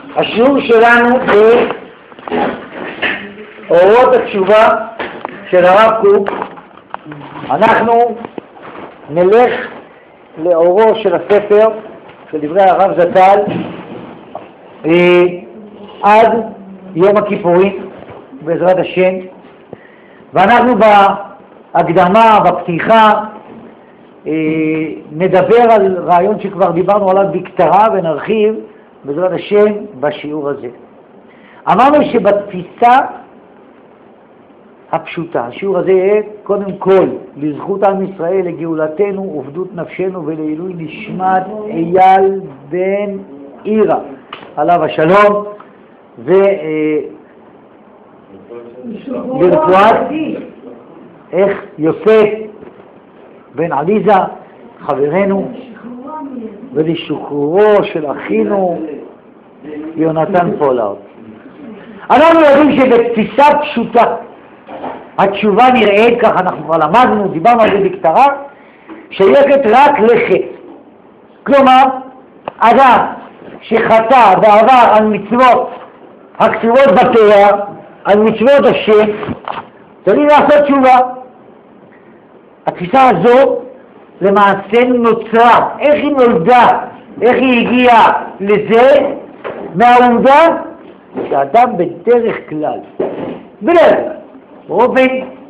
השיעור שלנו באורות התשובה של הרב קוק. אנחנו נלך לאורו של הספר של דברי הרב זצ"ל עד יום הכיפורים בעזרת השם, ואנחנו בהקדמה, בפתיחה, נדבר על רעיון שכבר דיברנו עליו בקצרה ונרחיב בעזרת השם בשיעור הזה. אמרנו שבתפיסה הפשוטה, השיעור הזה יהיה קודם כל לזכות עם ישראל, לגאולתנו ובדות נפשנו ולעילוי נשמת אייל בן עירה עליו השלום, ולרפואת יוסף בן עליזה חברנו, ולשחרורו של אחינו יונתן פולארד. אנחנו יודעים שבתפיסה פשוטה התשובה נראית כך, אנחנו כבר למדנו, דיברנו על זה בקצרה, שייכת רק לחטא. כלומר, אדם שחטא בעבר על מצוות הכתובות בתורה, על מצוות השם, צריך לעשות תשובה. התפיסה הזו למעשה נוצרה. איך היא נולדה? איך היא הגיעה לזה? מהעובדה שאדם בדרך כלל, באופן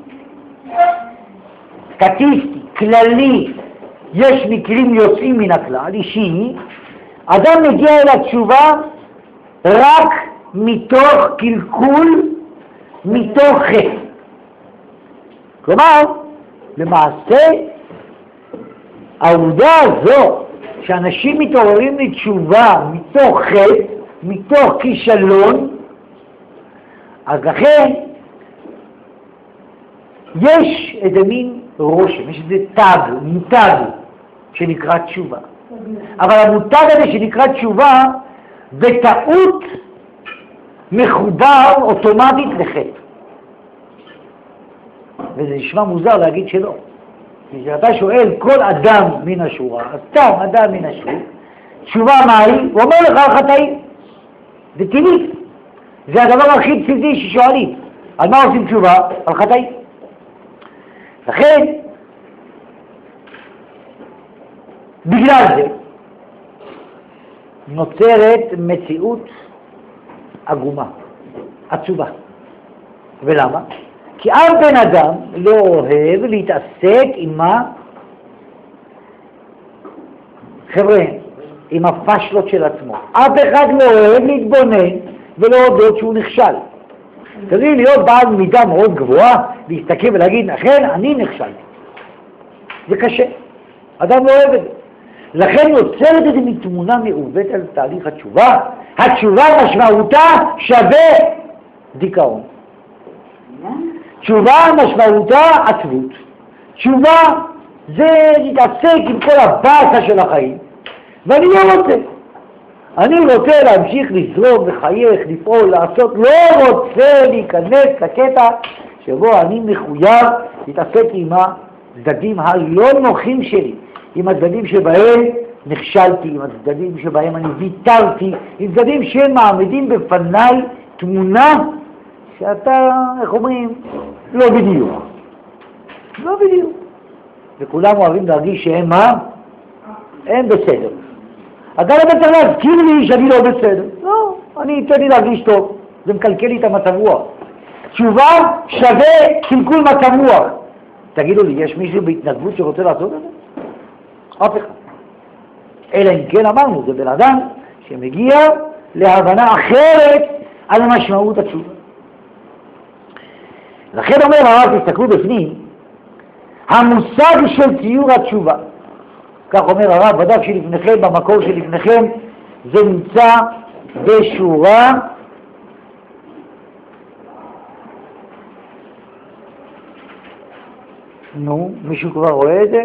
סטטיסטי, כללי, יש מקרים יוצאים מן הכלל, אישי, אדם מגיע אל התשובה רק מתוך קלקול, מתוך חטא. כלומר, למעשה, העובדה הזו שאנשים מתעוררים לתשובה מתוך חטא, מתוך כישלון, אז לכן יש איזה מין רושם, יש איזה תג, מותג שנקרא תשובה. אבל המותג הזה שנקרא תשובה בטעות מחובר אוטומטית לחטא. וזה נשמע מוזר להגיד שלא. כשאתה שואל כל אדם מן השורה, סתם אדם מן השורה, תשובה מהי? הוא אומר לך על חטאים. זה טבעי. זה הדבר הכי בסיסי ששואלים. על מה עושים תשובה? על חטאים. לכן, בגלל זה, נוצרת מציאות עגומה, עצובה. ולמה? כי אף בן אדם לא אוהב להתעסק עם מה? חבר'ה, עם הפשלות של עצמו. אף אחד לא אוהב להתבונן ולהודות שהוא נכשל. צריך להיות בעל מידה מאוד גבוהה, להסתכל ולהגיד, אכן, אני נכשלתי. זה קשה. אדם לא אוהב את זה. לכן יוצרת איזו תמונה מעוות על תהליך התשובה. התשובה משמעותה שווה דיכאון. תשובה משמעותה עצבות. תשובה זה להתעסק עם כל הבאסה של החיים. ואני לא רוצה. אני רוצה להמשיך לזרום, לחייך, לפעול, לעשות, לא רוצה להיכנס לקטע שבו אני מחויב להתעסק עם הצדדים הלא נוחים שלי, עם הצדדים שבהם נכשלתי, עם הצדדים שבהם אני ויתרתי, עם צדדים שמעמידים בפניי תמונה שאתה, איך אומרים, לא בדיוק. לא בדיוק. וכולם אוהבים להרגיש שהם מה? הם בסדר. אדם לא צריך להזכיר לי שאני לא בסדר. לא, אני אתן לי להרגיש טוב. זה מקלקל לי את המצב רוח. תשובה שווה קלקול מצב רוח. תגידו לי, יש מישהו בהתנדבות שרוצה לעשות את זה? אף אחד. אלא אם כן אמרנו, זה בן אדם שמגיע להבנה אחרת על המשמעות התשובה. לכן אומר הרב, תסתכלו בפנים, המושג של ציור התשובה, כך אומר הרב, בדף שלפניכם, במקור שלפניכם, זה נמצא בשורה מישהו כבר רואה את זה?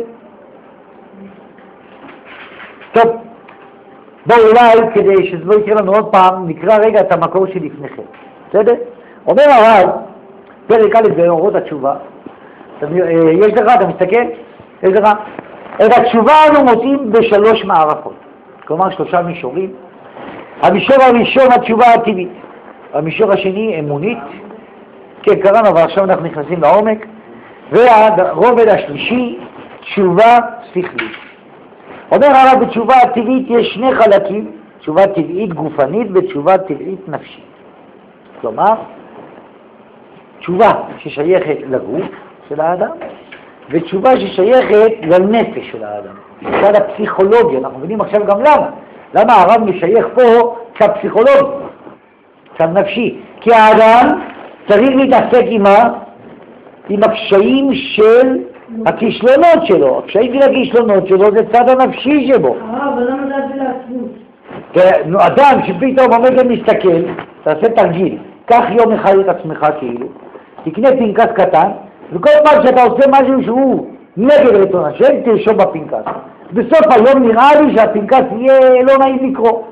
טוב, בואו אולי כדי שזה לא יקרה לנו עוד פעם, נקרא רגע את המקור שלפניכם, בסדר? אומר הרב, פרק א' באורות התשובה, יש לך, אתה מסתכל? יש לך? את התשובה אנו מוצאים בשלוש מערכות, כלומר שלושה מישורים. המישור הראשון, התשובה הטבעית. המישור השני, אמונית. כן, קראנו, אבל עכשיו אנחנו נכנסים לעומק. והרובד השלישי, תשובה שכלית. אומר הרב, בתשובה הטבעית יש שני חלקים, תשובה טבעית גופנית ותשובה טבעית נפשית. כלומר, תשובה ששייכת לגוף של האדם, ותשובה ששייכת לנפש של האדם. מצד הפסיכולוגיה, אנחנו מבינים עכשיו גם למה. למה הרב משייך פה צד פסיכולוגי, צד נפשי? כי האדם צריך להתעסק עם הקשיים של הכישלונות שלו. הקשיים של הכישלונות שלו זה צד הנפשי שבו. אבל למה זה עד לעצמות? אדם שפתאום עומד ומסתכל, תעשה תרגיל, קח יום אחד את עצמך כאילו, תקנה פנקס קטן, וכל פעם שאתה עושה משהו שהוא נגד רצון השם, תרשום בפנקס. בסוף היום נראה לי שהפנקס יהיה לא נעים לקרוא.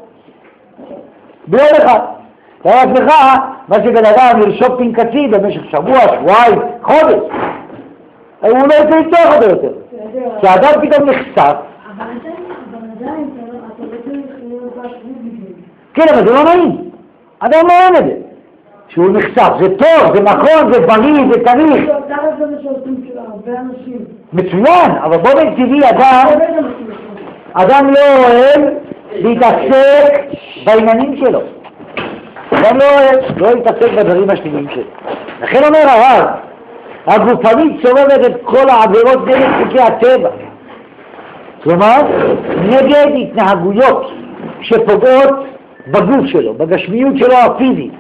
ביום אחד. תראה לעצמך מה שבן אדם לרשום פנקסים במשך שבוע, שבועיים, חודש. הוא לא יוצא לפתוח הרבה יותר. כי האדם פתאום נחשף. אבל עדיין אתה רוצה להיות בעצמות בגלל. כן, אבל זה לא נעים. אדם לא אוהב את זה. שהוא נחשף, זה טוב, זה נכון, זה בריא, זה צריך. זה מה שעושים של הרבה אנשים. מצוין, אבל באופן טבעי אדם לא אוהב להתעסק בעניינים שלו. אדם לא אוהב להתעסק בדברים השליליים שלו. לכן אומר הרב, הגופנית סובבת את כל העבירות נגד חוקי הטבע. כלומר, נגד התנהגויות שפוגעות בגוף שלו, בגשמיות שלו הפיזית.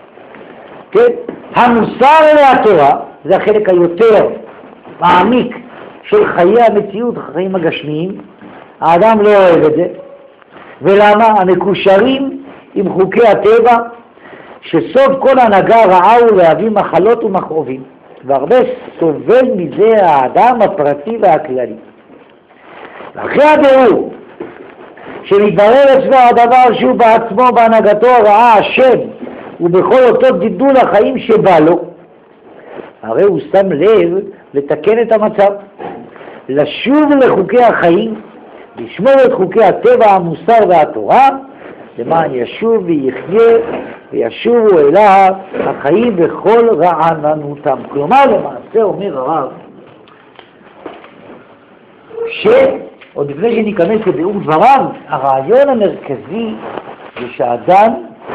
כן? המוסר והתורה, זה החלק היותר מעמיק של חיי המציאות, החיים הגשמיים. האדם לא אוהב את זה. ולמה? המקושרים עם חוקי הטבע, שסוף כל הנהגה רעה הוא להביא מחלות ומכאובים. והרבה סובל מזה האדם הפרטי והכללי. אחרי הבירור, שמתברר אצלו הדבר שהוא בעצמו בהנהגתו הרעה השם, ובכל אותו גידול החיים שבא לו, הרי הוא שם לב לתקן את המצב, לשוב לחוקי החיים, לשמור את חוקי הטבע, המוסר והתורה, למען ישוב ויחיה וישובו אליו החיים בכל רעננותם. כלומר, למעשה אומר הרב, שעוד לפני שניכנס לביאור דבריו, הרעיון המרכזי זה שהאדם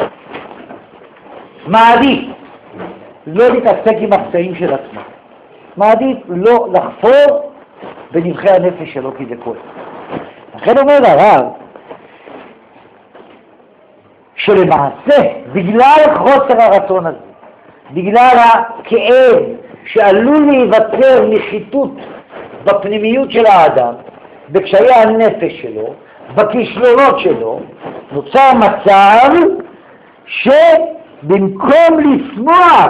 מעדיף לא להתעסק עם הפצעים של עצמו. מעדיף לא לחפור בנבחי הנפש שלו כי זה כואב. לכן אומר הרב, שלמעשה, בגלל חוסר הרצון הזה, בגלל הכאב שעלול להיווצר מחיתות בפנימיות של האדם, בקשיי הנפש שלו, בכישלונות שלו, נוצר מצב שבמקום לשמוח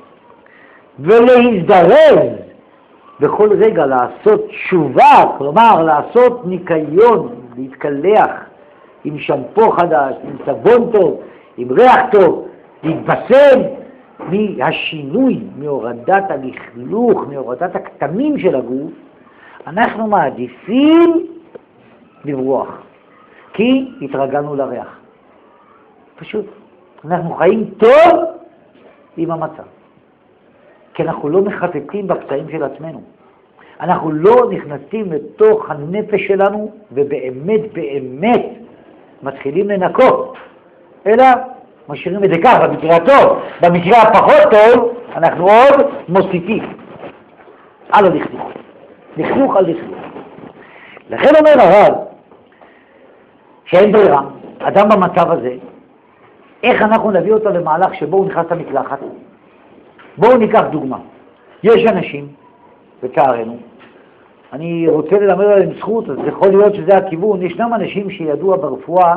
ולהזדרז בכל רגע לעשות תשובה, כלומר לעשות ניקיון, להתקלח עם שמפו חדש, עם סבון טוב, עם ריח טוב, להתבשם מהשינוי, מהורדת הלכלוך, מהורדת הכתמים של הגוף, אנחנו מעדיפים לברוח, כי התרגלנו לריח. פשוט, אנחנו חיים טוב עם המצב, כי אנחנו לא מחטטים בפצעים של עצמנו. אנחנו לא נכנסים לתוך הנפש שלנו ובאמת באמת מתחילים לנקות, אלא משאירים את זה כך, במקרה הטוב. במקרה הפחות טוב אנחנו עוד מוסיפים על הלכלוך, לכלוך על לכלוך. לכן אומר הרב שאין ברירה, אדם במצב הזה, איך אנחנו נביא אותו למהלך שבו הוא נכנס למקלחת? בואו ניקח דוגמה. יש אנשים, בצערנו, אני רוצה ללמד עליהם זכות, אז יכול להיות שזה הכיוון, ישנם אנשים שידוע ברפואה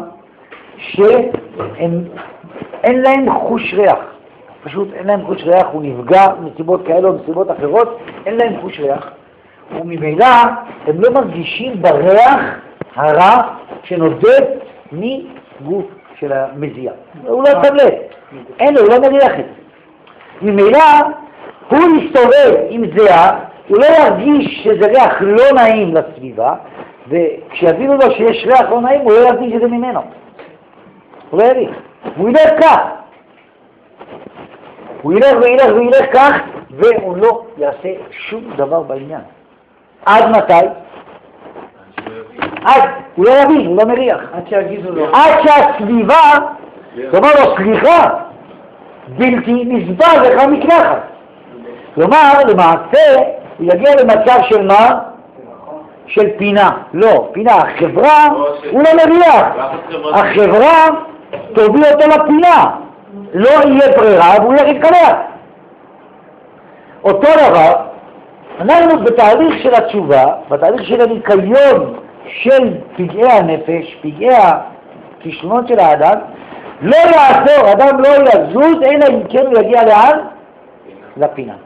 שאין להם חוש ריח. פשוט אין להם חוש ריח, הוא נפגע מסיבות כאלה או מסיבות אחרות, אין להם חוש ריח. וממילא הם לא מרגישים בריח הרע שנודד מגוף של המזיע. הוא לא שם לב, אין לו, הוא לא מריח את זה. ממילא הוא יסתובב עם זיעה, הוא לא ירגיש שזה ריח לא נעים לסביבה, וכשיבינו לו שיש ריח לא נעים הוא לא ירגיש שזה ממנו. הוא לא יאריך. הוא ילך כך. הוא ילך וילך וילך כך, והוא לא יעשה שום דבר בעניין. עד מתי? עד, הוא לא יבין, הוא לא מריח. עד שיגידו לו. עד שהסביבה, כלומר לו סליחה, בלתי נסבל לך מקלחת. כלומר, למעשה, הוא יגיע למצב של מה? של פינה. לא, פינה, החברה, הוא לא מריח. החברה תוביל אותו לפינה. לא יהיה ברירה, והוא ילך להתקלח. אותו דבר, אנחנו בתהליך של התשובה, בתהליך של הניקיון של פגעי הנפש, פגעי הכישלונות של האדם, לא יעזור, אדם לא יזוז, אלא אם כן הוא יגיע לאן? לפינה.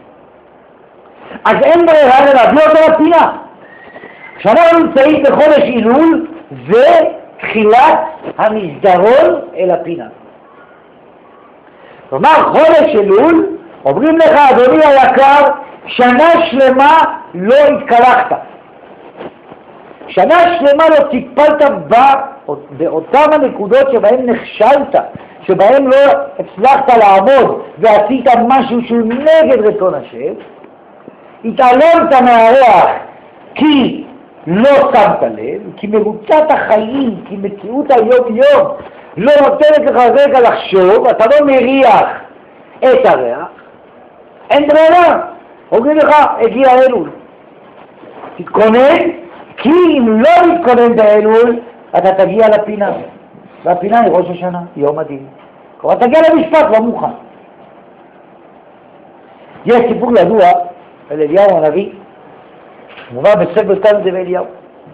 אז אין ברירה להביא אותו לפינה. כשאנחנו נמצאים בחודש אילול, זה תחילת המסדרון אל הפינה. כלומר, חודש אלול, אומרים לך, אדוני היקר, שנה שלמה לא התקלחת. שנה שלמה לא טיפלת באותן הנקודות שבהן נכשלת, שבהן לא הצלחת לעמוד ועשית משהו שהוא נגד רצון השם, התעלמת מהריח כי לא שמת לב, כי מרוצת החיים, כי מציאות היום-יום לא נותנת לך רגע לחשוב, אתה לא מריח את הריח, אין ברירה. אומרים לך, הגיע אלול. תתכונן, כי אם לא תתכונן באלול, אתה תגיע לפינה. והפינה היא ראש השנה, יום הדין. כלומר, תגיע למשפט, לא מוכן. יש סיפור ידוע על אליהו הנביא, מובא בספר תנא דבי אליהו.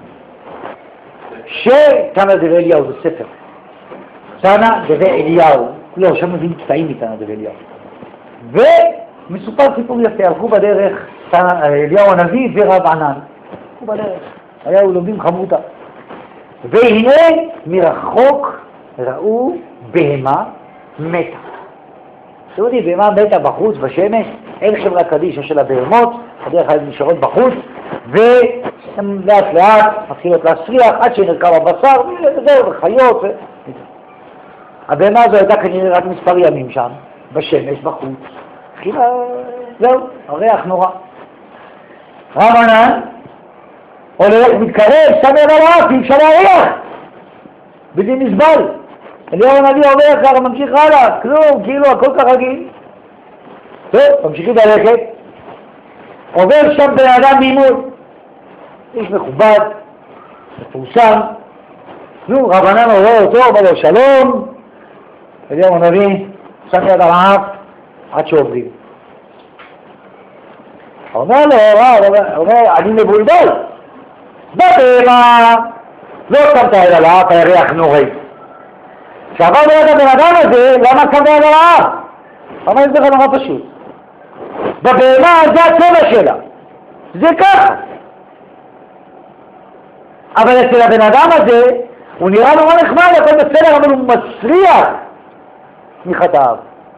שתנא דבי אליהו זה ספר. תנא דבי אליהו, לא, שם מביאים קטעים מתנא דבי אליהו. ומסופר סיפור יפה, הלכו בדרך אליהו הנביא ורב ענן. הלכו בדרך, היו לומדים חמודה. והנה מרחוק ראו בהמה מתה. אתם יודעים, בהמה מתה בחוץ, בשמש, אין חברה קדישה של הבהמות, הדרך כלל נשארות בחוץ, והן לאט לאט מתחילות להסריח עד שנרקב הבשר, וזהו, וחיות. הבהמה הזו הייתה כנראה רק מספר ימים שם, בשמש, בחוץ. התחילה, זהו, הריח נורא. רב ענן הולך, מתקרב, שם יד על האף, אי אפשר להריח. בלתי נסבל. אליהו הנביא אומר ככה, ממשיך הלאה, כלום, כאילו הכל כך רגיל. טוב, ממשיכים ללכת. עובר שם בן אדם ממול. איש מכובד, מפורסם. נו, רב ענן רואה אותו, אומר לו שלום. אליהו הנביא שם יד על האף עד שעוברים. אומר לו, אומר, אני מבולבל. בבהמה לא שמת יד על האף, הירח נוראי. כשעבר ביד הבן אדם הזה, למה שמת יד על האף? אמר את זה נורא פשוט. בבהמה זה הצבע שלה. זה ככה. אבל אצל הבן אדם הזה, הוא נראה נורא נחמד, הכל בסדר, אבל הוא מסריח מחטאיו.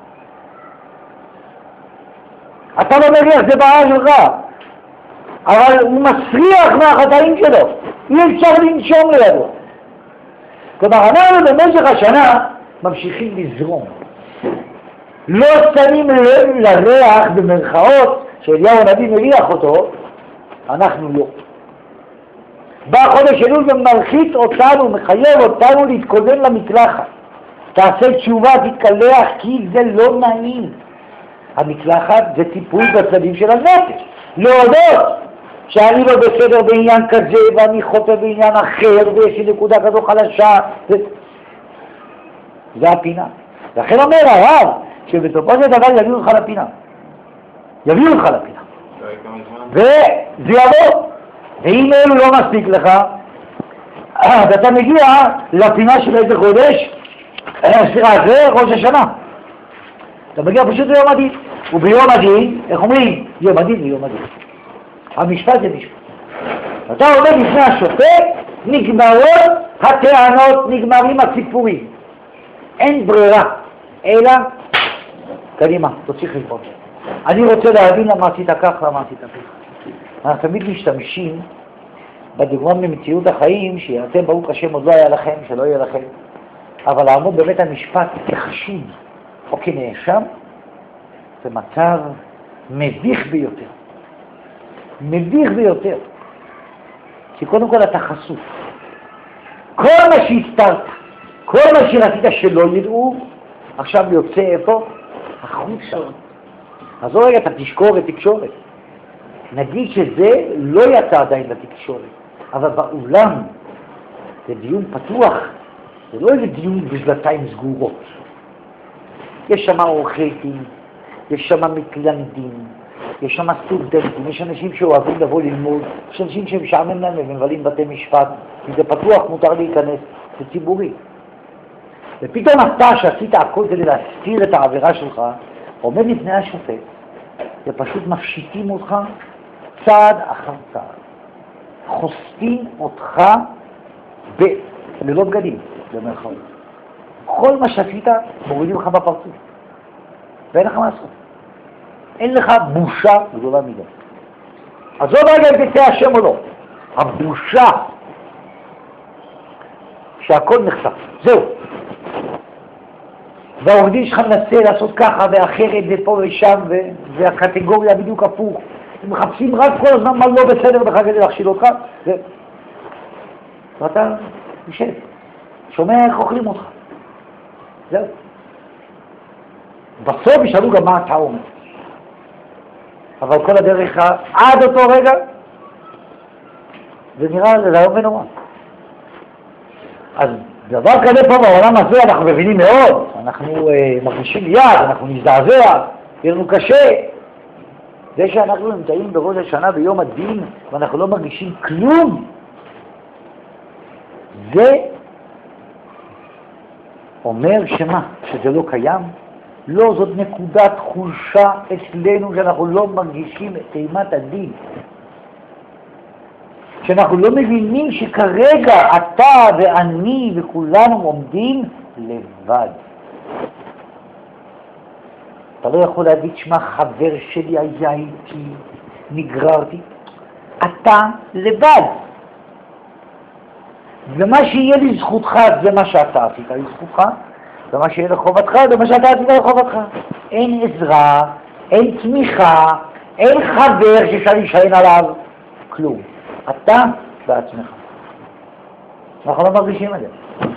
אתה לא מריח, זה בעיה שלך. אבל הוא מסריח מהחטאים שלו. אי אפשר לנשום לידו. כלומר, אנחנו במשך השנה ממשיכים לזרום. לא שמים לב לריח במרכאות שאליהו הנביא מריח אותו, אנחנו לא. בא חודש אלול ומלחיץ אותנו, מחייב אותנו להתכונן למקלחת. תעשה תשובה, תתקלח, כי זה לא נעים. המקלחת זה טיפול בצדדים של הנפש. להודות שאני לא בסדר בעניין כזה ואני חוטא בעניין אחר ויש לי נקודה כזו חלשה. זה הפינה. לכן אומר הרב שבסופו של דבר יביאו לך לפינה. יביאו לך לפינה. וזה יבוא. ואם אלו לא מספיק לך, אז אתה מגיע לפינה של איזה חודש, סליחה, זה ראש השנה. אתה מגיע פשוט ליום הדין. וביום הדין, איך אומרים? יום הדין ויום הדין. המשפט זה משפט. אתה עומד לפני השופט, נגמרות הטענות, נגמרים הסיפורים. אין ברירה, אלא, קדימה, תוציא חשבון. אני רוצה להבין למה עשית כך, למה עשית כך. אנחנו תמיד משתמשים בדוגמה ממציאות החיים, שאתם ברוך השם עוד לא היה לכם, שלא יהיה לכם. אבל לעמוד בבית המשפט כחשוד או כנאשם, זה מצב מביך ביותר. מביך ביותר. כי קודם כל אתה חשוף. כל מה שהסתרת, כל מה שרצית שלא ידעו, עכשיו יוצא איפה? החוצה. אז רגע, אתה תשקור את תקשורת. נגיד שזה לא יצא עדיין לתקשורת, אבל באולם זה דיון פתוח, זה לא איזה דיון בדלתיים סגורות. יש שם עורכי דין, יש שם מתלמדים, יש שם סטודנטים, יש אנשים שאוהבים לבוא ללמוד, יש אנשים שמשעמם להם ומבלים בתי משפט, כי זה פתוח, מותר להיכנס, זה ציבורי. ופתאום אתה שעשית הכל כדי להסתיר את העבירה שלך, עומד לפני השופט, ופשוט מפשיטים אותך צעד אחר צעד. חושפים אותך ללא בגדים, במרכאות. כל מה שעשית מורידים לך בפרצוף. ואין לך מה לעשות. אין לך בושה גדולה מדי. אז לא רגע אם תצא השם או לא. הבושה שהכל נחשף. זהו. והעורך דין שלך מנסה לעשות ככה ואחרת ופה ושם, והקטגוריה בדיוק הפוך. הם מחפשים רק כל הזמן מה לא בסדר בך כדי להכשיל אותך. ואתה יושב, שומע איך אוכלים אותך. זהו. בסוף ישאלו גם מה אתה אומר. אבל כל הדרך עד אותו רגע, זה נראה ליום ונורא. אז דבר כזה פה בעולם הזה אנחנו מבינים מאוד, אנחנו מרגישים יד, אנחנו נזדעזע, יהיה לנו קשה. זה שאנחנו נמצאים בראש השנה ביום הדין ואנחנו לא מרגישים כלום, זה אומר שמה? שזה לא קיים? לא, זאת נקודת חולשה אצלנו שאנחנו לא מרגישים את אימת הדין. שאנחנו לא מבינים שכרגע אתה ואני וכולנו עומדים לבד. אתה לא יכול להגיד שמה חבר שלי היה איתי, נגררתי. אתה לבד. ומה שיהיה לזכותך זה מה שאתה עשית לזכותך, ומה שיהיה לחובתך זה מה שאתה עשית לחובתך. אין עזרה, אין תמיכה, אין חבר שאפשר להישען עליו, כלום. אתה בעצמך. אנחנו לא מרגישים את זה.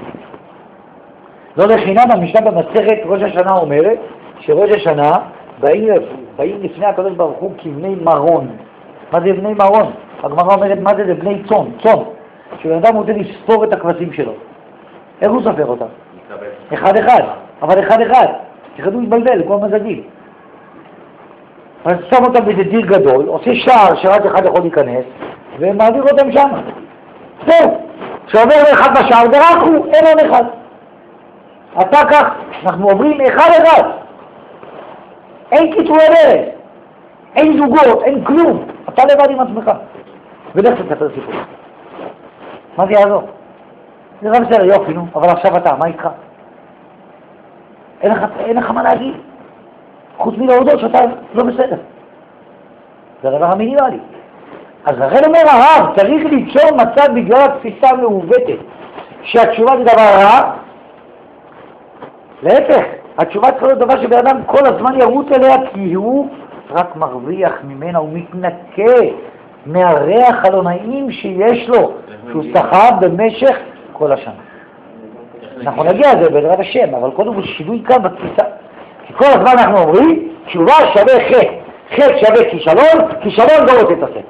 לא לחינם המשנה במסכת ראש השנה אומרת שראש השנה באים לפני הקדוש ברוך הוא כבני מרון. מה זה בני מרון? הגמרא אומרת מה זה? זה בני צאן, צאן. כשבן אדם רוצה לספור את הכבשים שלו. איך הוא סופר אותם? אחד אחד, אבל אחד אחד. תחדו להתבלבל, כמו מזגים. אז שם אותם באיזה דיר גדול, עושה שער שרק אחד יכול להיכנס, ומעביר אותם שם. זהו, שעובר לאחד בשער, ורק הוא, אין עוד אחד. אתה כך, אנחנו עוברים אחד אחד. אין קיצורי דרך, אין זוגות, אין כלום. אתה לבד עם עצמך. ולך תספר סיפור. מה זה יעזור? זה רק בסדר, יופי, נו, אבל עכשיו אתה, מה איתך? אין לך מה להגיד. חוץ מלהודות שאתה לא בסדר. זה הדבר המינימלי. אז לכן אומר הרב, צריך ליצור מצב בגלל התפיסה המעוותת, שהתשובה זה דבר רע. להפך, התשובה צריכה להיות דבר שבן אדם כל הזמן ירוץ אליה, כי הוא רק מרוויח ממנה, הוא מתנקה מהריח הלא נעים שיש לו, שהוא סחב במשך כל השנה. אנחנו נגיע לזה בעזרת השם, אבל קודם הוא שינוי כאן בתפיסה. כי כל הזמן אנחנו אומרים, תשובה שווה חטא, חטא שווה כישלון, כישלון לא רוצה את הספר.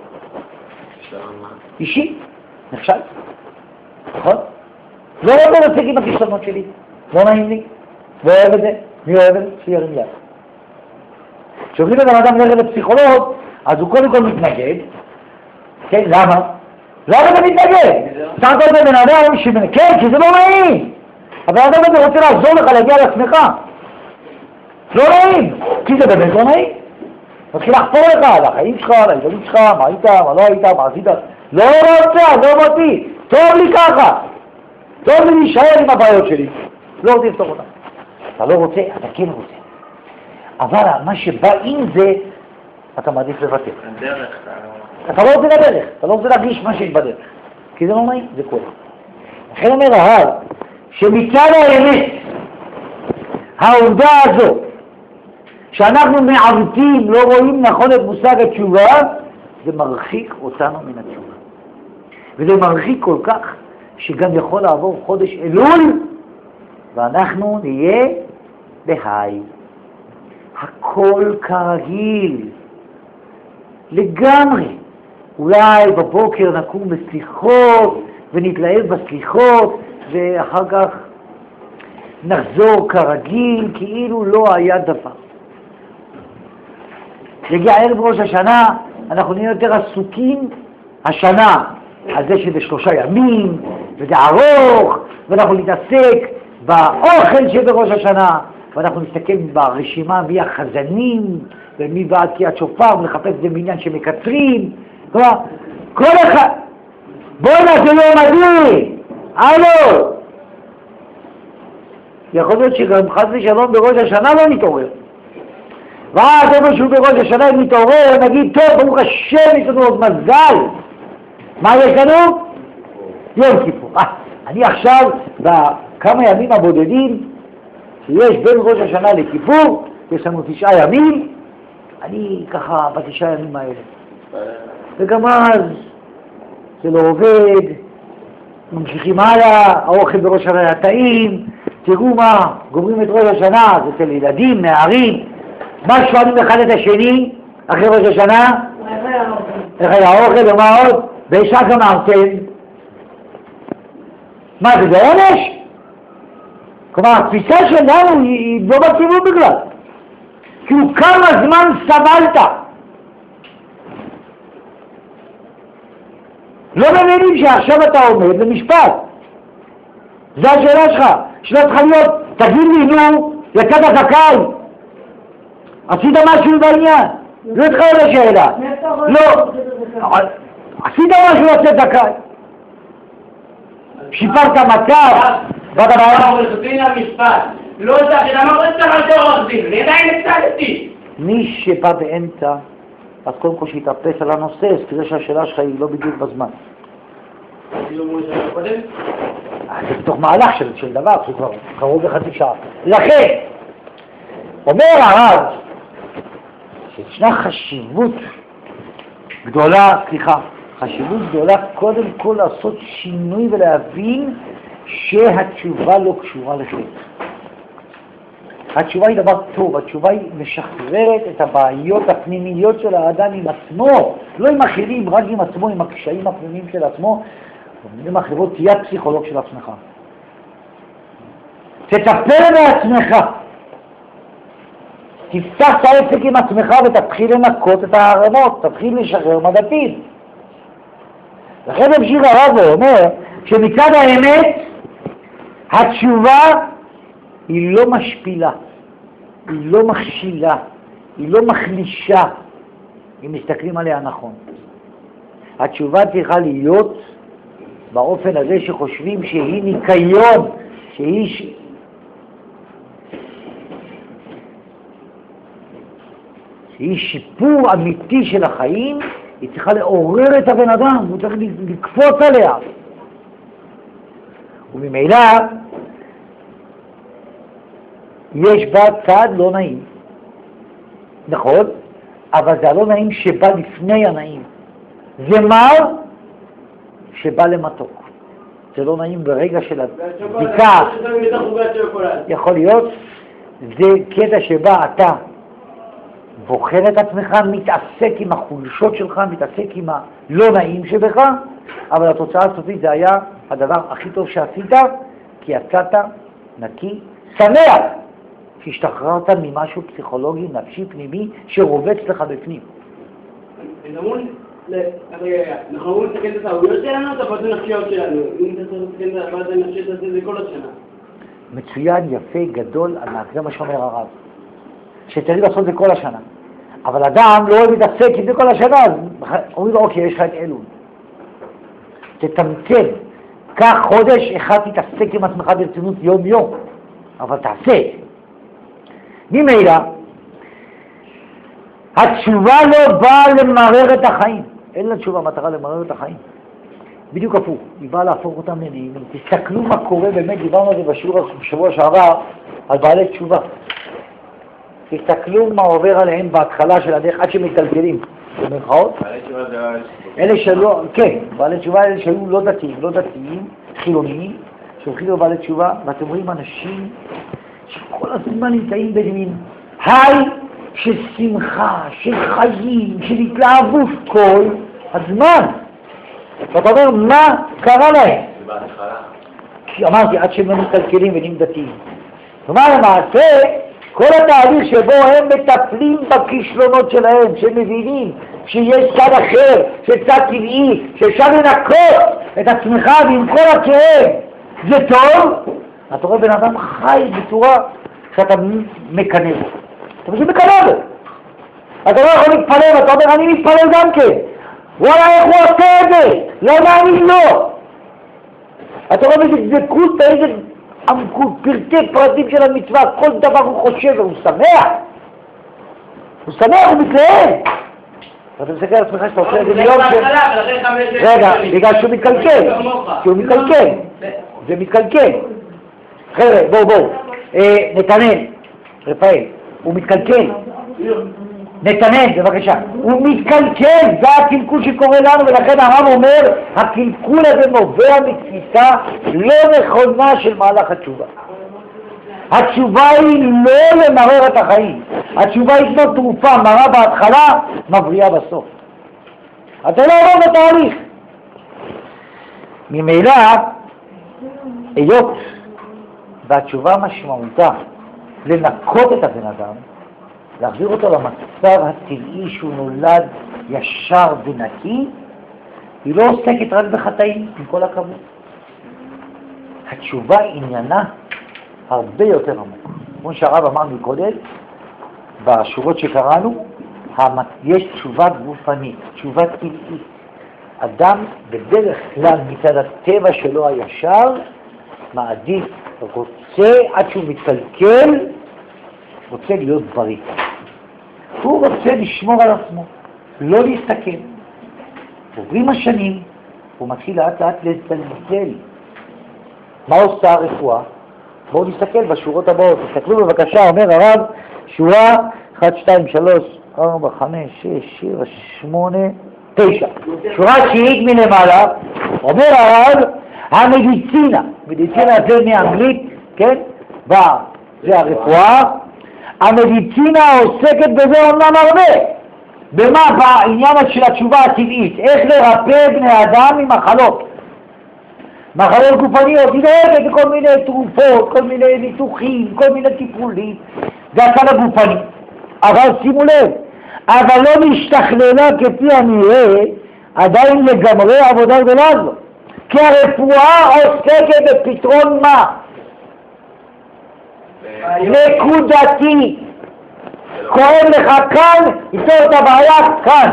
אישי, נכשל, נכון? לא רוצה לצג עם הכישלונות שלי, לא נעים לי, לא אוהב את זה, מי אוהב את זה? שירים יד. כשאומרים לבן אדם ללכת לפסיכולוג, אז הוא קודם כל מתנגד. כן, למה? למה אתה מתנגד? סך הכל זה בן אדם שמנגד, כן, כי זה לא נעים. אבל האדם הזה רוצה לעזור לך להגיע לעצמך. לא נעים, כי זה באמת לא נעים. מתחיל לחפור לך על החיים שלך, על הילדים שלך, מה היית, מה לא היית, מה עשית. לא רוצה, לא אותי, טוב לי ככה. טוב לי להישאר עם הבעיות שלי. לא רוצה לפתור אותם. אתה לא רוצה, אתה כן רוצה. אבל מה שבא עם זה, אתה מעדיף לוותר. אתה לא רוצה לדרך, אתה לא רוצה להרגיש מה שיש בדרך. כי זה לא נעים, זה קורה. לכן אומר הרב, שמצד האמת, העובדה הזו, שאנחנו מעוותים, לא רואים נכון את מושג התשובה, זה מרחיק אותנו מן התשובה. וזה מרחיק כל כך, שגם יכול לעבור חודש אלול, ואנחנו נהיה בהיי. הכל כרגיל, לגמרי. אולי בבוקר נקום בסליחות, ונתלהב בסליחות, ואחר כך נחזור כרגיל, כאילו לא היה דבר. יגיע ערב ראש השנה, אנחנו נהיה יותר עסוקים השנה, על זה שזה 3 ימים, וזה ארוך, ואנחנו נתעסק באוכל שבראש השנה, ואנחנו נסתכל ברשימה מי החזנים, ומי ועד תקיעת שופר, ולחפש במניין שמקצרים. כלומר, כל אחד, בואו נעשה יום מדהים, הלו! יכול להיות שגם חס ושלום בראש השנה לא נתעורר. ואז איפשהו בראש השנה נתעורר, נגיד, טוב, ברוך השם, יש לנו עוד מזל. מה יש לנו? יום כיפור. אני עכשיו, בכמה ימים הבודדים שיש בין ראש השנה לכיפור, יש לנו 9 ימים, אני ככה ב9 ימים האלה. וגם אז זה לא עובד, ממשיכים הלאה, האוכל בראש השנה הטעים, תראו מה, גומרים את ראש השנה, זה אצל ילדים, נערים, מה שואלים אחד את השני אחרי ראש השנה? איך היה האוכל ומה עוד? באישה גמרתם. מה זה, זה עונש? כלומר, התפיסה שלנו היא לא בכיוון בכלל. כאילו כמה זמן סבלת? לא מבינים שעכשיו אתה עומד למשפט. זו השאלה שלך. שלא צריכה להיות, תגיד לי, נו, יצאת זכאי. עשית משהו בעניין? לא צריכה להיות השאלה. לא. עשית משהו יצאת זכאי. שיפרת מצב. באת הבעיה? עורך דין למשפט. לא צריך, למה צריך על זה עורך דין? אני עדיין הפסדתי. מי שבא באמצע, אז קודם כל שיתאפס על הנושא, אז תראה שהשאלה שלך היא לא בדיוק בזמן. זה בתוך מהלך של דבר, זה כבר קרוב לחצי שעה. לכן, אומר הרב, שישנה חשיבות גדולה, חשיבות גדולה קודם כל לעשות שינוי ולהבין שהתשובה לא קשורה לחטא. התשובה היא דבר טוב, התשובה היא משחררת את הבעיות הפנימיות של האדם עם עצמו, לא עם אחרים, רק עם עצמו, עם הקשיים הפנימיים של עצמו. במילים אחרות, תהיה פסיכולוג של עצמך. תטפל בעצמך. תפתח את העסק עם עצמך ותתחיל לנקות את הערמות, תתחיל לשחרר מדתים. לכן המשיך הרב ואומר שמצד האמת התשובה היא לא משפילה, היא לא מכשילה, היא לא מחלישה, אם מסתכלים עליה נכון. התשובה צריכה להיות באופן הזה שחושבים שהיא ניקיון, שהיא שיפור אמיתי של החיים, היא צריכה לעורר את הבן אדם, הוא צריך לקפוץ עליה. וממילא יש בה צד לא נעים. נכון? אבל זה הלא נעים שבא לפני הנעים. זה מר שבא למתוק. זה לא נעים ברגע של הבדיקה. יכול להיות, זה קטע שבה אתה בוחר את עצמך, מתעסק עם החולשות שלך, מתעסק עם הלא נעים שבך, אבל התוצאה הסופית זה היה הדבר הכי טוב שעשית, כי יצאת נקי, שמח שהשתחררת ממשהו פסיכולוגי, נפשי, פנימי, שרובץ לך בפנים. אנחנו אמורים לתקן את הטעויות שלנו, את הבעיות הנפשיות שלנו. אם אתה צריך לתקן את הבעיות הנפשיות הזה, זה כל השנה. מצוין, יפה, גדול, ענק, זה מה שאומר הרב. שתריד לעשות זה כל השנה. אבל אדם לא אוהב להתעסק עם זה כל השנה, אז אומרים לו, אוקיי, יש לך את אלול. תתמצם, קח חודש אחד תתעסק עם עצמך ברצינות יום יום, אבל תעשה. ממילא, התשובה לא באה למרר את החיים. אין לה תשובה מטרה למרר את החיים. בדיוק הפוך, היא באה להפוך אותם לנעימים. תסתכלו מה קורה, באמת דיברנו על זה בשבוע שעבר, על בעלי תשובה. תסתכלו מה עובר עליהם בהתחלה של הדרך, עד שמתגלגלים, במרכאות. בעלי תשובה זה אלה שלא, כן, בעלי תשובה אלה שהיו לא דתיים, חילוניים, שהולכים לבעלי תשובה, ואתם רואים אנשים שכל הזמן נמצאים במין היי של שמחה, של חיים, של התלהבות כל הזמן. ואתה אומר, מה קרה להם? זה בהתחלה. כי אמרתי, עד שהם לא מתקלקלים ונהיים דתיים. כלומר, למעשה, כל התהליך שבו הם מטפלים בכישלונות שלהם, שהם מבינים שיש צד אחר, שצד טבעי, שאפשר לנקות את עצמך ועם כל הכאב, זה טוב. אתה רואה בן אדם חי בצורה שאתה מקנא בו. אתה פשוט מקנא בו. אתה לא יכול להתפלל, אתה אומר, אני מתפלל גם כן. וואלה, איך הוא עושה את זה? למה אני לא? אתה רואה איזה דקות, איזה עמקות, פרטי פרטים של המצווה, כל דבר הוא חושב, והוא שמח. הוא שמח, הוא מתלהב. ואתה מסתכל על עצמך שאתה עושה את זה ביום ש... רגע, בגלל שהוא מתקלקל. כי הוא מתקלקל. זה מתקלקל. חבר'ה, בואו. נתנאל, רפאל, הוא מתקלקל. נתנאל, בבקשה. הוא מתקלקל, זה הקלקול שקורה לנו, ולכן הרב אומר, הקלקול הזה נובע מתפיסה לא נכונה של מהלך התשובה. התשובה היא לא למרר את החיים. התשובה היא כמו תרופה, מרה בהתחלה, מבריאה בסוף. אתה לא עובר בתהליך. ממילא, היות והתשובה משמעותה לנקות את הבן אדם, להחזיר אותו למצב הטבעי שהוא נולד ישר ונקי, היא לא עוסקת רק בחטאים, עם כל הכבוד. התשובה עניינה הרבה יותר עמוק. כמו שהרב אמר מקודם, בשורות שקראנו, יש תשובה גופנית, תשובה טבעית. אדם בדרך כלל מצד הטבע שלו הישר, מעדיף, רוצה עד שהוא מתקלקל, רוצה להיות בריא. הוא רוצה לשמור על עצמו, לא להסתכל. עוברים השנים, הוא מתחיל לאט לאט לזלזל. מה עושה הרפואה? בואו נסתכל בשורות הבאות. תסתכלו בבקשה, אומר הרב, שורה 1, 2, 3, 4, 5, 6, 7, 8, 9. שורה תשיעית מלמעלה, אומר הרב, המדיצינה. מדיצינה זה מאנגלית, כן? זה הרפואה. המדיצינה עוסקת בזה אומנם הרבה. במה? בעניין של התשובה הטבעית. איך לרפא בני אדם ממחלות. מחלות גופניות, היא דואגת לכל מיני תרופות, כל מיני ניתוחים, כל מיני טיפולים. זה הצד הגופני. אבל שימו לב, אבל לא משתכללה כפי הנראה, עדיין לגמרי עבודה גדולה זו. כי הרפואה עוסקת בפתרון מה? נקודתי. כואב לך כאן, יפתור את הבעיה כאן.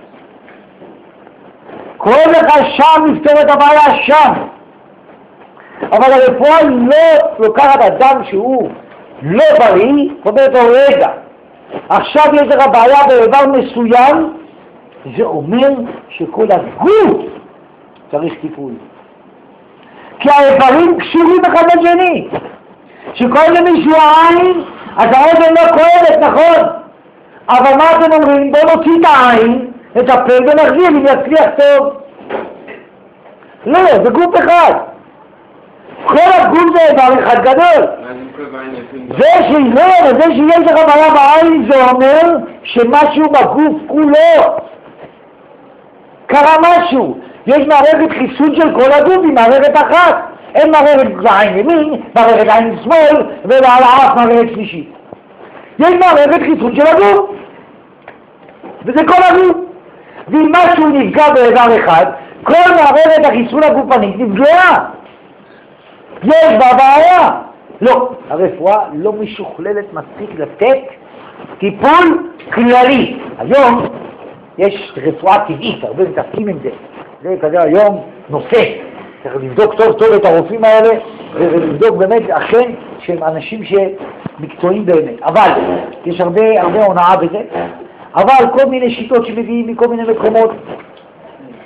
כואב לך שם, יפתור את הבעיה שם. אבל הרפואה היא לא לוקחת אדם שהוא לא בריא, ואומרת לו רגע, עכשיו יש לך בעיה באיבר מסוים, זה אומר שכל הגוף צריך טיפול. כי האיברים קשורים אחד לשני. שכואב למישהו העין, אז האוזן לא כואבת, נכון? אבל מה אתם אומרים? בואו נוציא את העין, נטפל ונחזיר, אם יצליח טוב. לא, זה גוף אחד. כל הגוף זה איבר אחד גדול. זה שיש לך בעיה בעין זה אומר שמשהו בגוף כולו קרה משהו. יש מערכת חיסון של כל הגוף, היא מערכת אחת. אין מערכת בעין ימין, מערכת עין שמאל, ועל האף מערכת שלישית. יש מערכת חיסון של הגוף. וזה כל הגוף. ואם משהו נפגע באיבר אחד, כל מערכת החיסון הגופנית נפגעה. יש בה בעיה. לא, הרפואה לא משוכללת מספיק לתת טיפול כללי. היום יש רפואה טבעית, הרבה מתעסקים עם זה. זה כזה היום נושא. צריך לבדוק טוב את הרופאים האלה, ולבדוק באמת אכן שהם אנשים שמקצועיים באמת. אבל יש הרבה הונאה בזה. אבל כל מיני שיטות שמביאים מכל מיני מקומות.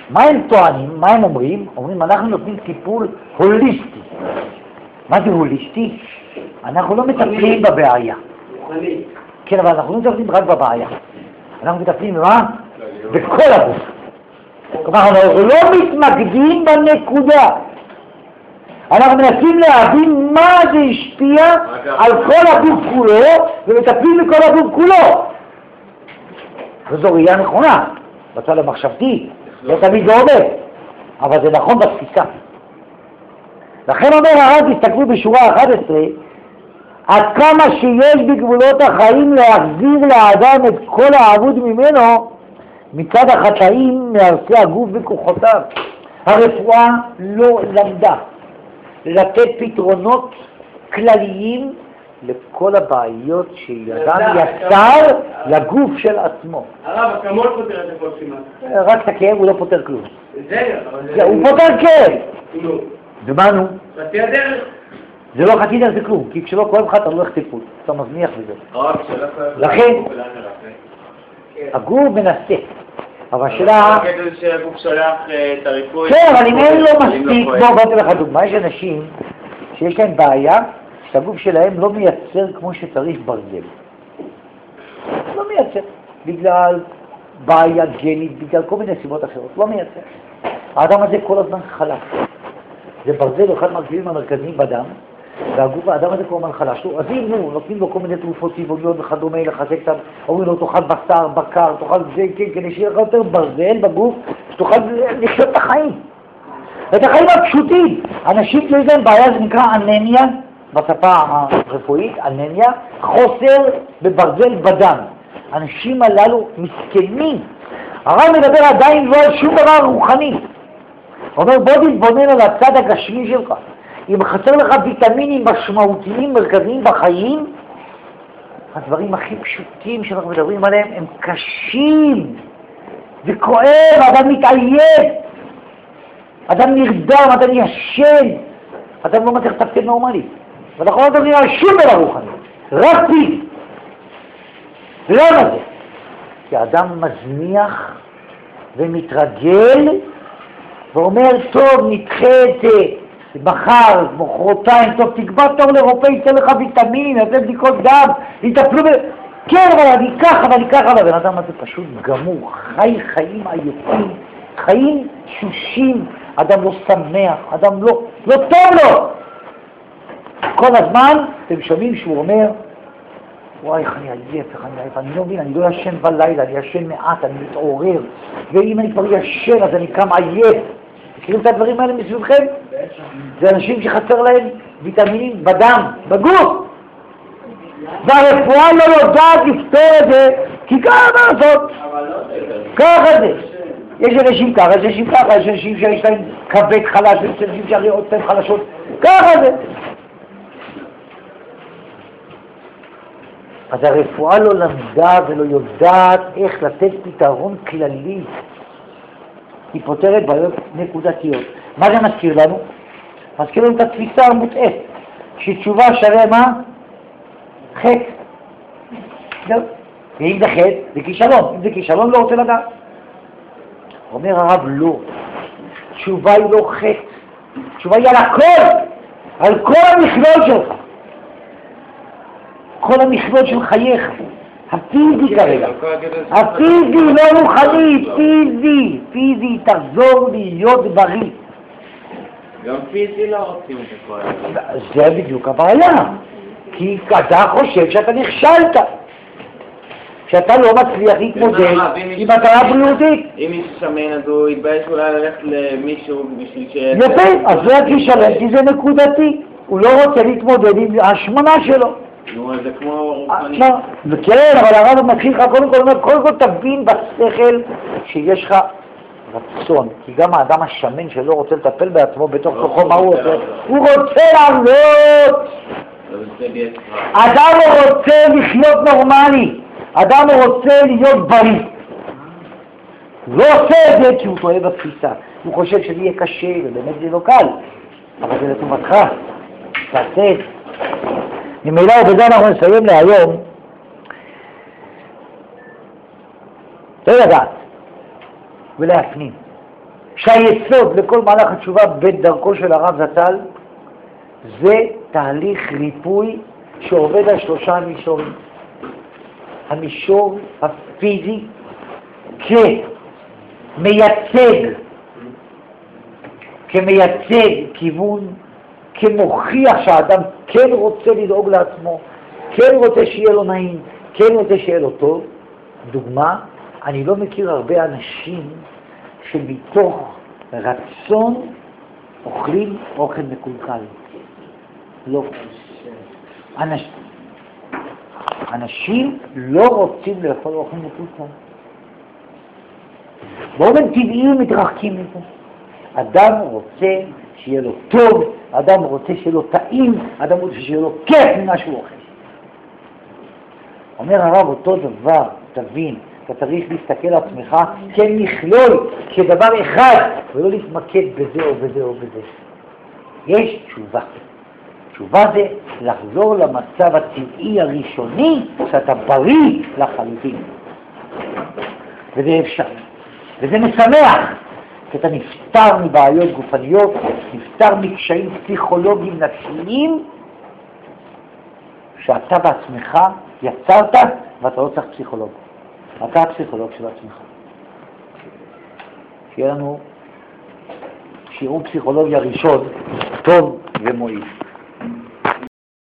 מה הם טוענים? מה הם אומרים? אומרים, אנחנו נותנים טיפול הוליסטי. מה זה הוליסטי? אנחנו לא מטפלים בבעיה. כן, אבל אנחנו לא מטפלים רק בבעיה. אנחנו מטפלים במה? בכל הגוף. כלומר, אנחנו לא מתמקדים בנקודה. אנחנו מנסים להבין מה זה השפיע על כל הגוף כולו, ומטפלים בכל הגוף כולו. וזו ראייה נכונה, בצד המחשבתי, לא תמיד זה עובד, אבל זה נכון בתפיסה. לכן אומר הרב, תסתכלו בשורה 11, עד כמה שיש בגבולות החיים להחזיר לאדם את כל העבוד ממנו, מצד החטאים מהרסי הגוף וכוחותיו. הרפואה לא למדה לתת פתרונות כלליים לכל הבעיות שאדם יצר לגוף של עצמו. הרב, הכמות פותר את הכל סימן. רק את הכאב הוא לא פותר כלום. זה, הוא פותר כאב. נו. ומה נו? חצי הדרך. זה לא חצי דרך זה כלום, כי כשלא כואב לך אתה לא הולך טיפול, אתה מזניח בזה. לכן, הגוף מנסה. אבל השאלה... הקטע שהגוף שולח את הריפוי... כן, אבל אם אין לו מספיק, בואו באתי לך דוגמה, יש אנשים שיש להם בעיה שהגוף שלהם לא מייצר כמו שצריך ברזל. לא מייצר, בגלל בעיה גנית, בגלל כל מיני סיבות אחרות, לא מייצר. האדם הזה כל הזמן חלש. זה ברזל הוא אחד מהרכיבים המרכזיים בדם, והגוף האדם הזה כל הזמן חלש. אז אם נותנים לו כל מיני תרופות טבעוניות וכדומה לחזק אותם, אומרים לו תאכל בשר, בקר, תאכל זה, כן, כדי שיהיה לך יותר ברזל בגוף, שתוכל לחיות את החיים. את החיים הפשוטים. אנשים שיש להם בעיה, זה נקרא אנמיה, בשפה הרפואית, אנמיה, חוסר בברזל בדם. האנשים הללו מסכנים. הרב מדבר עדיין לא על שום דבר רוחני. הוא אומר, בוא תתבונן על הצד הגשמי שלך. אם חסר לך ויטמינים משמעותיים, מרכזיים בחיים, הדברים הכי פשוטים שאנחנו מדברים עליהם הם קשים. זה כואב, אדם מתעייף, אדם נרדם, אדם ישן, אדם לא מצליח לתפקד נורמלי. ואנחנו לא מדברים על שום דבר רוחני, רק פיזי. למה זה? כי האדם מזניח ומתרגל ואומר, טוב, נדחה את זה, מחר, מחרתיים, טוב, תקבע תור לרופא, ייתן לך ויטמינים, יעשה בדיקות דם, יטפלו כן, אבל אני ככה, אבל הבן אדם הזה פשוט גמור, חי חיים עייפים, חיים תשושים, אדם לא שמח, אדם לא טוב לו. כל הזמן אתם שומעים שהוא אומר, וואי, איך אני עייף, אני לא מבין, אני לא ישן בלילה, אני ישן מעט, אני מתעורר, ואם אני כבר ישן אז אני קם עייף. מכירים את הדברים האלה מסביבכם? זה אנשים שחסר להם ויטמינים בדם, בגוף. והרפואה לא יודעת לפתור את זה, כי ככה מה לעשות? ככה זה. יש אנשים ככה, יש אנשים ככה, יש אנשים שיש להם כבד חלש, יש אנשים שהריאות שלהם חלשות, ככה זה. אז הרפואה לא למדה ולא יודעת איך לתת פתרון כללי. היא פותרת בעיות נקודתיות. מה זה מזכיר לנו? מזכיר לנו את התפיסה המוטעת, שתשובה שווה מה? חטא. זהו. ואם זה חטא, זה כישלון. אם זה כישלון, לא רוצה לדעת. אומר הרב, לא. תשובה היא לא חטא. תשובה היא על הכל. על כל המכלול שלך. כל המכלול של חייך. הפיזי כרגע. הפיזי לא רוחני, פיזי, תחזור להיות בריא. גם פיזי לא רוצים את הכל. זה בדיוק הבעיה. כי אתה חושב שאתה נכשלת. שאתה לא מצליח להתמודד עם מטרה בריאותית. אם מישהו שמן אז הוא יתבייש אולי ללכת למישהו בשביל ש... יפה, אז זה הכישלון, כי זה נקודתי. הוא לא רוצה להתמודד עם ההשמנה שלו. נו, זה כמו רוחני. כן, אבל הרב מתחיל לך קודם כל, קודם כל תבין בשכל שיש לך רצון, כי גם האדם השמן שלא רוצה לטפל בעצמו בתוך תוכו, מה הוא רוצה? הוא רוצה לעלות! אדם רוצה לחיות נורמלי, אדם רוצה להיות בריא. לא עושה את זה כי הוא טועה בתפיסה, הוא חושב שזה יהיה קשה, ובאמת זה לא קל, אבל זה לטובתך, תעשה את זה. ממילא ובזה אנחנו נסיים להיום. לא לדעת ולהפנים שהיסוד לכל מהלך התשובה בדרכו של הרב זצ"ל זה תהליך ריפוי שעובד על 3 מישורים. המישור הפיזי כמייצג כיוון, כמוכיח שהאדם כן רוצה לדאוג לעצמו, כן רוצה שיהיה לו נעים, כן רוצה שיהיה לו טוב. דוגמה, אני לא מכיר הרבה אנשים שמתוך רצון אוכלים אוכל מקולקל. לא. אנשים לא רוצים לאכול אוכל מקולקל. באופן טבעי מתרחקים מזה. אדם רוצה שיהיה לו טוב, אדם רוצה שיהיה לו טעים, אדם רוצה שיהיה לו כיף ממה שהוא אוכל. אומר הרב, אותו דבר, תבין, אתה צריך להסתכל על עצמך כמכלול, כדבר אחד, ולא להתמקד בזה או בזה או בזה. יש תשובה. תשובה זה לחזור למצב הטבעי הראשוני, שאתה בריא לחלוטין. וזה אפשר. וזה משמח, כי אתה נפטר מבעיות גופניות, נפטר מקשיים פסיכולוגיים נפשיים, שאתה בעצמך יצרת ואתה לא צריך פסיכולוג. אתה הפסיכולוג של עצמך. שיהיה לנו שיעור פסיכולוגיה ראשון, טוב ומועיל.